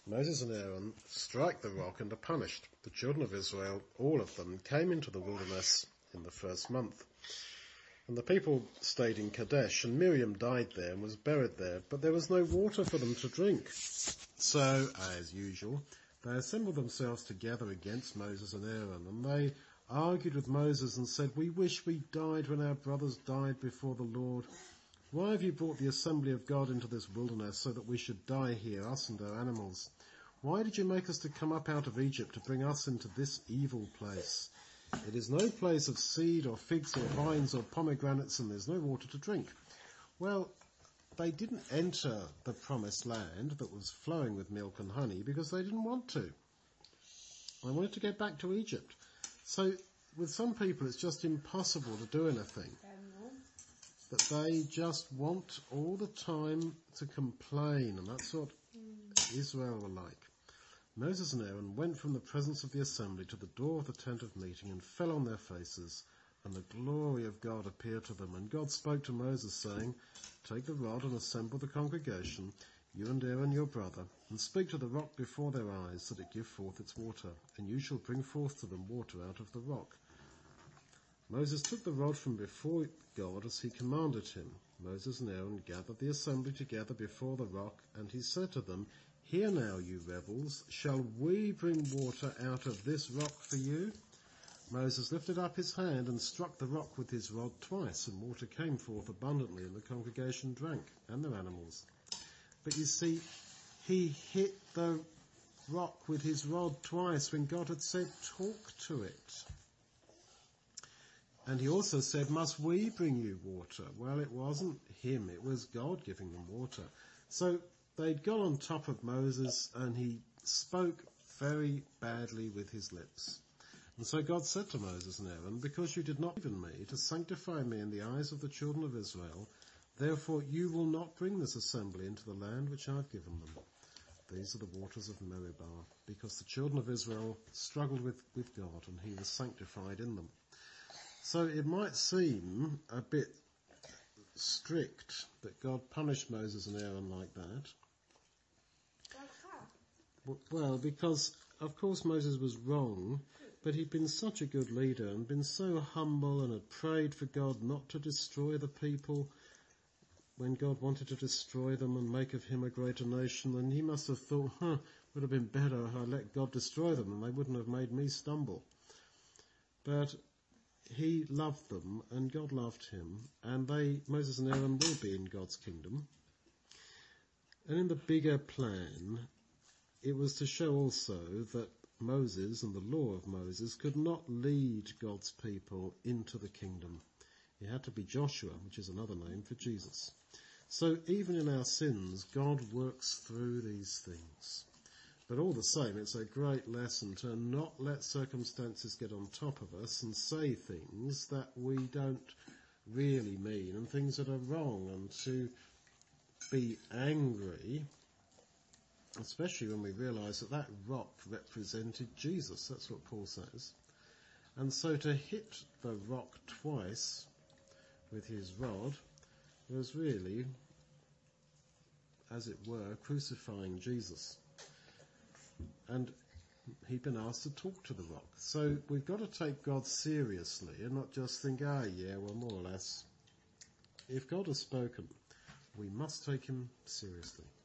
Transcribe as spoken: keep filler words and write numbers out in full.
Moses and Aaron strike the rock and are punished. The children of Israel, all of them, came into the wilderness in the first month. And the people stayed in Kadesh, and Miriam died there and was buried there, but there was no water for them to drink. So, as usual, they assembled themselves together against Moses and Aaron, and they argued with Moses and said, "We wish we died when our brothers died before the Lord. Why have you brought the assembly of God into this wilderness so that we should die here, us and our animals? Why did you make us to come up out of Egypt to bring us into this evil place? It is no place of seed or figs or vines or pomegranates, and there's no water to drink." Well, they didn't enter the promised land that was flowing with milk and honey because they didn't want to. They wanted to get back to Egypt. So with some people it's just impossible to do anything. That they just want all the time to complain, and that's what Israel were like. Moses and Aaron went from the presence of the assembly to the door of the tent of meeting and fell on their faces, and the glory of God appeared to them. And God spoke to Moses, saying, "Take the rod and assemble the congregation, you and Aaron your brother, and speak to the rock before their eyes, that it give forth its water, and you shall bring forth to them water out of the rock." Moses took the rod from before God as he commanded him. Moses and Aaron gathered the assembly together before the rock, and he said to them, "Hear now, you rebels, shall we bring water out of this rock for you?" Moses lifted up his hand and struck the rock with his rod twice, and water came forth abundantly, and the congregation drank, and their animals. But you see, he hit the rock with his rod twice when God had said, "Talk to it." And he also said, "Must we bring you water?" Well, it wasn't him, it was God giving them water. So they'd got on top of Moses, and he spoke very badly with his lips. And so God said to Moses and Aaron, "Because you did not believe in me to sanctify me in the eyes of the children of Israel, therefore you will not bring this assembly into the land which I have given them. These are the waters of Meribah," because the children of Israel struggled with, with God, and he was sanctified in them. So it might seem a bit strict that God punished Moses and Aaron like that. Well, because of course Moses was wrong, but he'd been such a good leader and been so humble and had prayed for God not to destroy the people when God wanted to destroy them and make of him a greater nation. And he must have thought, huh, would have been better if I let God destroy them and they wouldn't have made me stumble. But he loved them and God loved him, and they, Moses and Aaron, will be in God's kingdom. And in the bigger plan, it was to show also that Moses and the law of Moses could not lead God's people into the kingdom. It had to be Joshua, which is another name for Jesus. So even in our sins, God works through these things. But all the same, it's a great lesson to not let circumstances get on top of us and say things that we don't really mean and things that are wrong, and to be angry, especially when we realise that that rock represented Jesus. That's what Paul says. And so to hit the rock twice with his rod was really, as it were, crucifying Jesus. And he'd been asked to talk to the rock. So we've got to take God seriously and not just think, ah, yeah, well, more or less. If God has spoken, we must take him seriously.